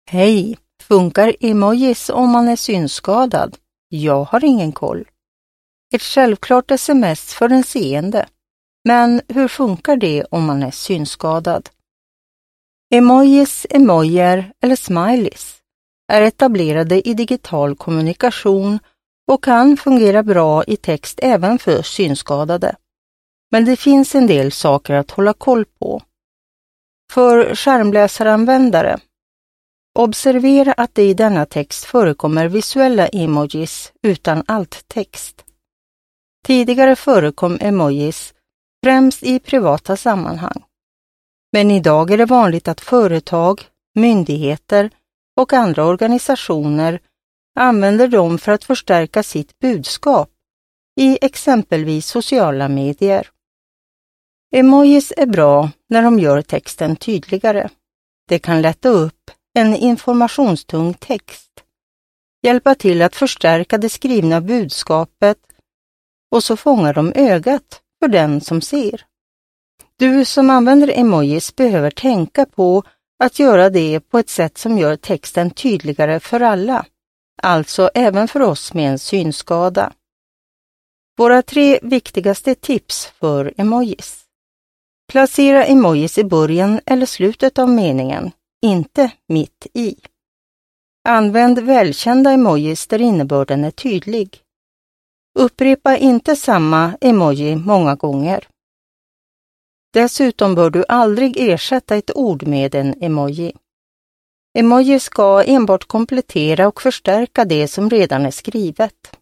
Hej, funkar emojis om man är synskadad? Jag har ingen koll. Ett självklart sms för den seende. Men hur funkar det om man är synskadad? Emojis, emojer eller smileys är etablerade i digital kommunikation och kan fungera bra i text även för synskadade. Men det finns en del saker att hålla koll på. För skärmläsaranvändare, observera att det i denna text förekommer visuella emojis utan alttext. Tidigare förekom emojis främst i privata sammanhang. Men idag är det vanligt att företag, myndigheter och andra organisationer använder dem för att förstärka sitt budskap i exempelvis sociala medier. Emojis är bra när de gör texten tydligare. Det kan lätta upp en informationstung text, hjälpa till att förstärka det skrivna budskapet och så fångar de ögat för den som ser. Du som använder emojis behöver tänka på att göra det på ett sätt som gör texten tydligare för alla, alltså även för oss med en synskada. Våra 3 viktigaste tips för emojis. Placera emojis i början eller slutet av meningen, inte mitt i. Använd välkända emojis där innebörden är tydlig. Upprepa inte samma emoji många gånger. Dessutom bör du aldrig ersätta ett ord med en emoji. Emoji ska enbart komplettera och förstärka det som redan är skrivet.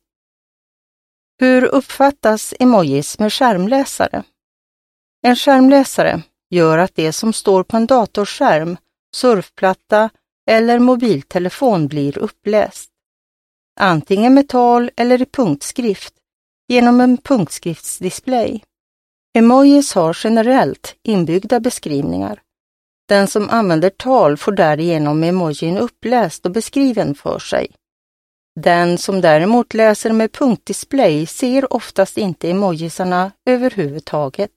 Hur uppfattas emojis med skärmläsare? En skärmläsare gör att det som står på en datorskärm, surfplatta eller mobiltelefon blir uppläst. Antingen med tal eller i punktskrift, genom en punktskriftsdisplay. Emojis har generellt inbyggda beskrivningar. Den som använder tal får därigenom emojin uppläst och beskriven för sig. Den som däremot läser med punktdisplay ser oftast inte emojisarna överhuvudtaget.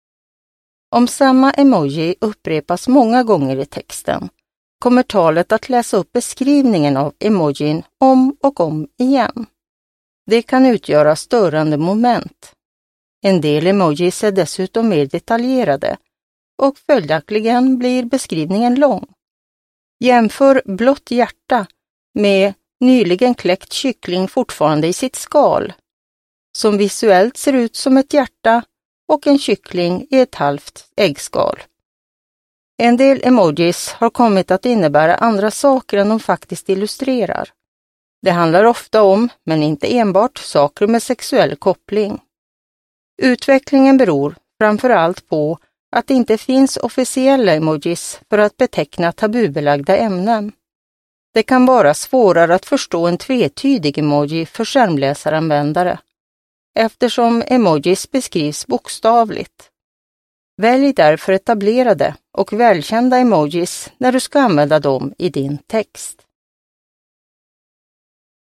Om samma emoji upprepas många gånger i texten kommer talet att läsa upp beskrivningen av emojin om och om igen. Det kan utgöra störande moment. En del emojis är dessutom mer detaljerade och följaktligen blir beskrivningen lång. Jämför blått hjärta med nyligen kläckt kyckling fortfarande i sitt skal, som visuellt ser ut som ett hjärta och en kyckling i ett halvt äggskal. En del emojis har kommit att innebära andra saker än de faktiskt illustrerar. Det handlar ofta om, men inte enbart, saker med sexuell koppling. Utvecklingen beror framför allt på att det inte finns officiella emojis för att beteckna tabubelagda ämnen. Det kan vara svårare att förstå en tvetydig emoji för skärmläsaranvändare, eftersom emojis beskrivs bokstavligt. Välj därför etablerade och välkända emojis när du ska använda dem i din text.